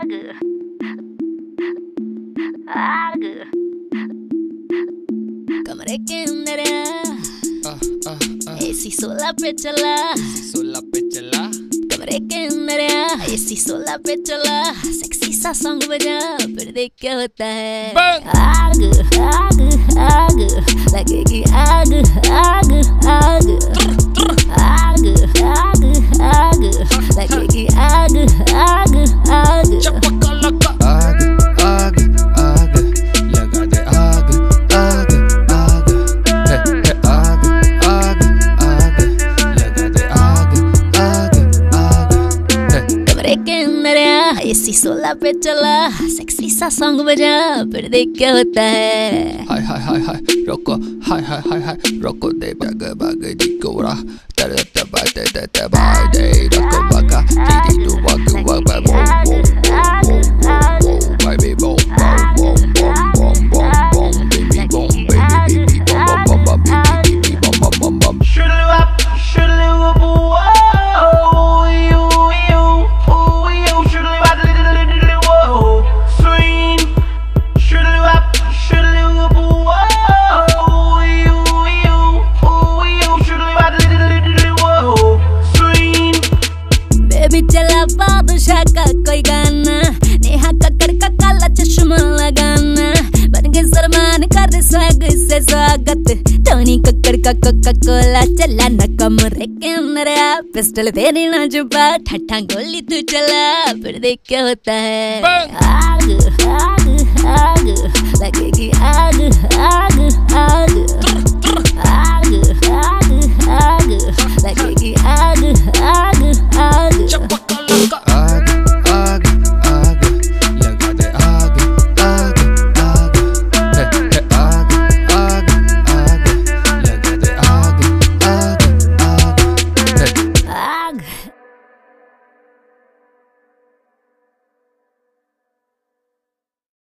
आग आग कमरे के अंदर एसी 16 पे चला, कमरे के अंदर एसी 16 पे चला, सेक्सी सा सॉन्ग बजा फिर देख क्या होता है। आग आग आग लगेगी आग आग आग आग आग आग लगेगी आग आग आग आग आग आग लगा दे आग आग आग है आग आग आग लगा दे आग आग आग है। कमरे के अंदर एसी 16 पे चला, सेक्सी सा सॉन्ग बजा फिर देख क्या होता है। हाय हाय हाय हाय रोको, हाय हाय हाय हाय रोको दे बाग बाग जिकोरा तेरे तबा दे तबाई दे रोको बागा दीदी तू वाग वाग बम बम baby boom boom boom boom boom boom boom baby boom baby bom bom bom baby bom bom bom bom चला बादशाह का कोई गाना, नेहा कक्कड़ का काला चश्मा लगाना, बन के सलमान कर स्वैग से स्वागत, टोनी कक्कड़ का कोका कोला चलाना, कमरे के अंदर पिस्टल तेरी ना जुबा, ठट्ठा गोली तू चला फिर देख क्या होता है। आग आग आग लगेगी आग आग आग